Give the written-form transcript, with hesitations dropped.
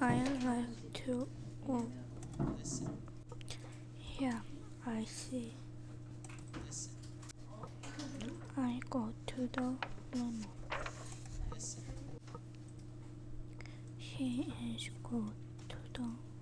I like to. Oh, yeah, I see. I go to the room. He is go to the